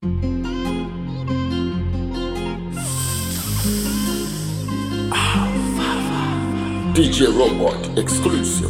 DJ Robot exclusive.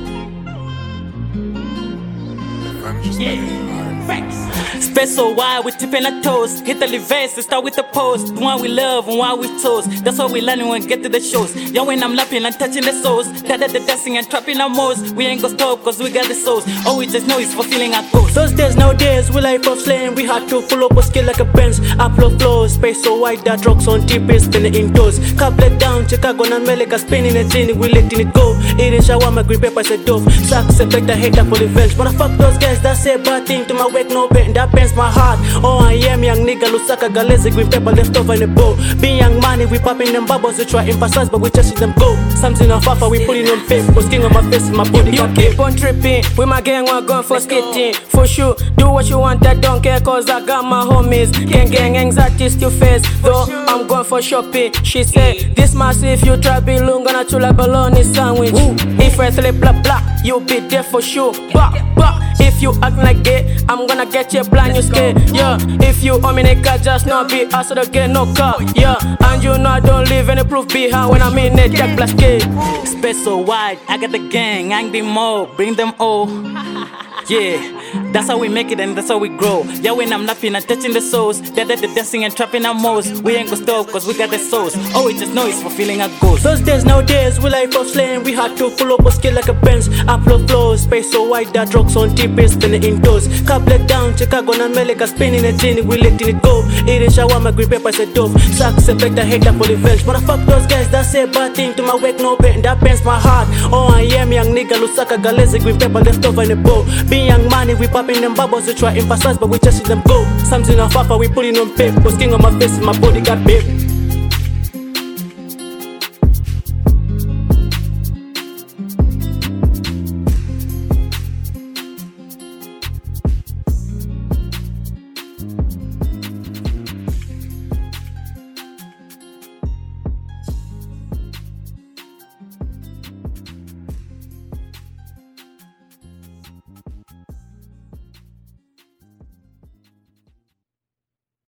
Space so wide, we tipping our toes. Hit the levates and start with the post. The one we love and one we toast. That's what we learning when we get to the shows. Yo, when I'm lapping and touching the souls. That the dancing and trapping our moles. We ain't gonna stop cause we got the souls. All we just know is fulfilling our goals. Those days nowadays, we life of slaying. We had to pull up a skill like a Benz. Upload flows, space so wide that rocks on TP, spinning indoors. Couple it down, Chicago and America, spinning a genie, we letting it go. Eating shawarma, green pepper, said dove. Sucks, a better hater for the veg. But I fuck those guys that say bad thing to my wake, no pain, that pains my heart. Oh, I am young nigga, Lusaka, Galezi, green pepper left over in the bowl. Being young money, we popping them bubbles, we try emphasize, but we just them go. Something on fafa, we putting on paper, was king on my face, my body you keep on tripping, with my gang, we're going for skating. For sure, do what you want, I don't care, cause I got my homies. Gang, anxiety still face, though I'm going for shopping. She said, this massive, you try be long, gonna chew like bologna sandwich. If I slip blah blah, you'll be there for sure. But if you act like gay, I'm gonna get you blind, you scared. Yeah, if you owe me nigga, just not be us to get no car. Yeah, and you know I don't leave any proof behind when I'm in it, Jack Black Skate. Space so wide, I got the gang, I the more, bring them all. Yeah, that's how we make it and that's how we grow. Yeah, when I'm laughing and touching the souls. They're the dancing and trapping our moles. We ain't gonna stop cause we got the souls. All we just know is fulfilling our goals. Those days nowadays, we life of slaying. We had to pull up a skill like a Benz. Upload flows, space so wide that rocks on TP, spinning indoors. Couple it down, Chicago and America, spinning a genie, we letting it go. Eating shawarma, green pepper, said dove. Sucks, a better hater for the veg. But I fuck those guys that say bad thing to my wake, no pain, that pains my heart. Oh, I am young nigga, Lusaka, Galezi, green pepper left over in the bowl. Being young money, we popping them bubbles, we try emphasize, but we just see them go. Something on fafa, we putting on paper, was king on my face, my body got big.